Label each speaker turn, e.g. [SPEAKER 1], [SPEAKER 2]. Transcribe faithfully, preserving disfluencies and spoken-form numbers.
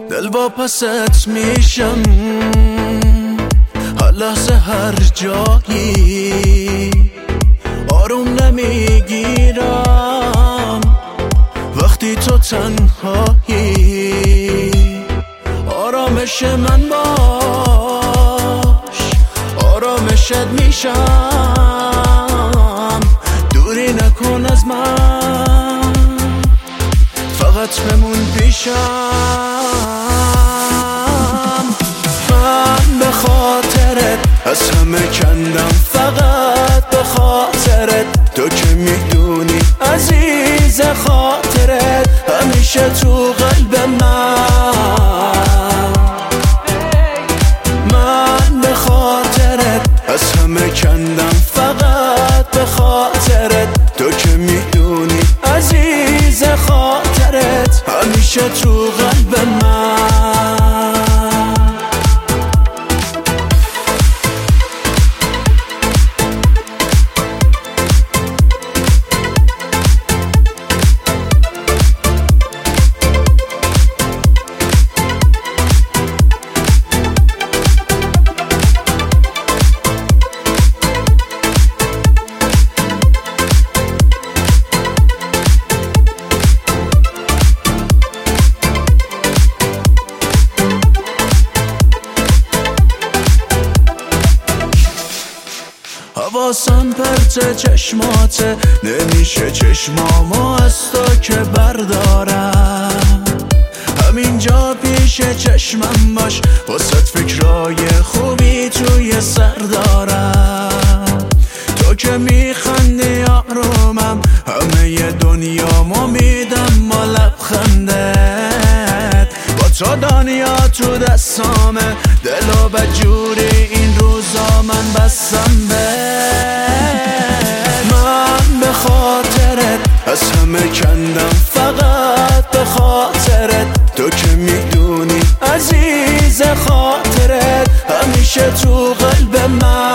[SPEAKER 1] دل واپست میشم هر لحظه هر جایی، آروم نمیگیرم وقتی تو تنهایی. آرامش من باش، آرامشت میشم، دوری نکن از من، فقط بمون پیشم. من به خاطرت از همه کندم، فقط به خاطرت، تو که میدونی عزیز خاطرت همیشه تو قلب من. من به خاطرت از همه کندم، فقط به خاطرت، تو که میدونی عزیز خاطرت همیشه تو قلب من. حواسم پرت چشماته، نمیشه چشمامو از تو که بردارم. همینجا پیش چشمم باش، واسه فکرای خوبی توی سر دارم. تو که میخندی آرومم، همه دنیامو میدم با لبخندت. با تو دنیا تو دستامه، دل و بدجوری این روزا من بستم به. من به خاطرت از همه کندم، فقط به خاطرت، تو که میدونی عزیز خاطرت همیشه تو قلب من.